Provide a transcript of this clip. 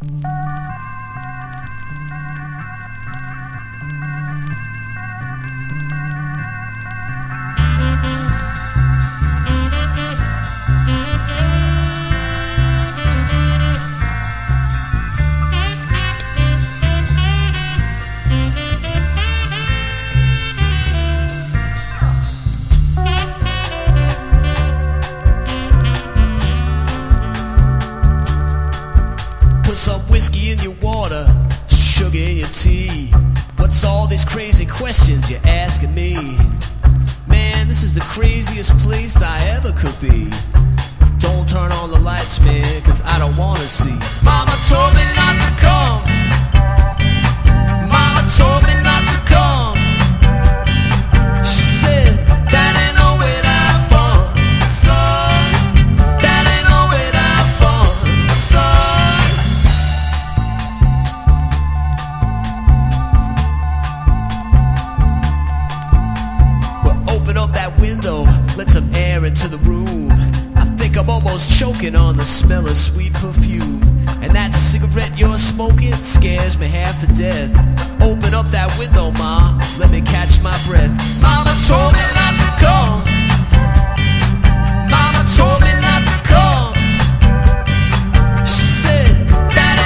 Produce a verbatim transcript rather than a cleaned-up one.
Whiskey in your water, sugar in your tea. What's all these crazy questions you're asking me? Man, this is the craziest place I ever could be. Don't turn on the lights, man, cause I don't wanna see. Mama told me not to come. Mama told me not to come. She said, that ain't no way to have fun, son. That ain't no way to have fun, son. Open up that window, let some air into the room. I think I'm almost choking on the smell of sweet perfume. And that cigarette you're smoking scares me half to death. Open up that window, Ma, let me catch my breath. Mama told me not